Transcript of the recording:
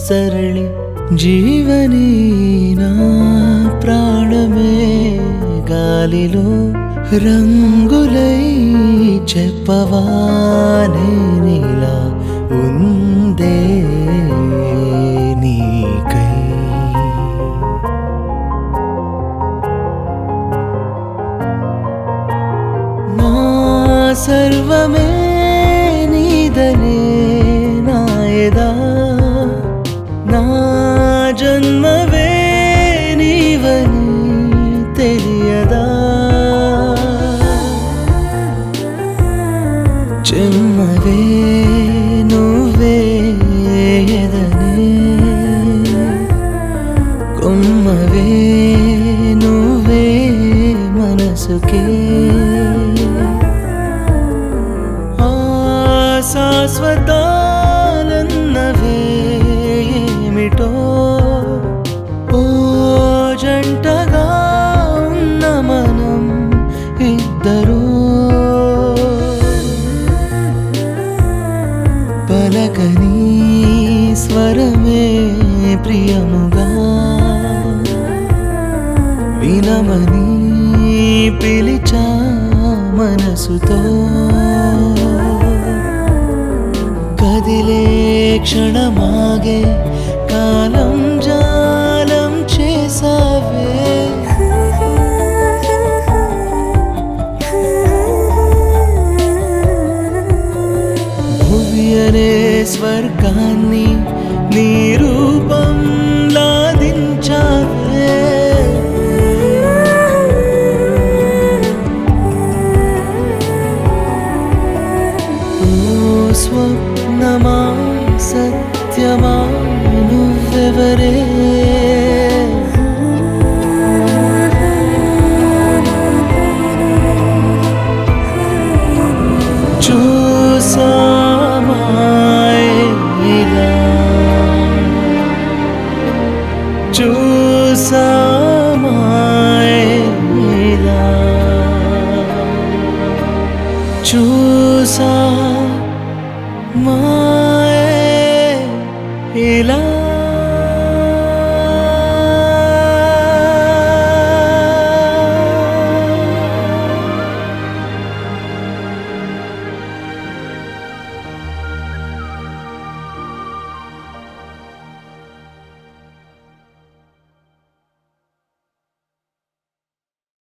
సరళి జీవని నా ప్రాణమే గాలిలో రంగులై చెప్పవా నేనిలా ఉందే నీకై. నా సర్వమే నీదనే నాయదా నా జన్మవే నీవని తెలియదా చెమ్మవే నువ్వే ఎదనే కొమ్మవే నువ్వే మనసుకే శాశ్వతాలన్నవే ఏమిటో ఓ జంటగా ఉన్న మనం ఇద్దరు పలకని స్వరమే ప్రియముగా వినమని పిలిచా మనసుతో కదిలే క్షణమాగే కాలం జాలం చేసావే భువి అనే స్వర్గాన్ని నీ రూపం లాదించావే స్వప్నమా సత్యమా నువ్వెవరే చూసామాయే ఇలా చూసామాయే ఇలా చూసా మాయే ఇలా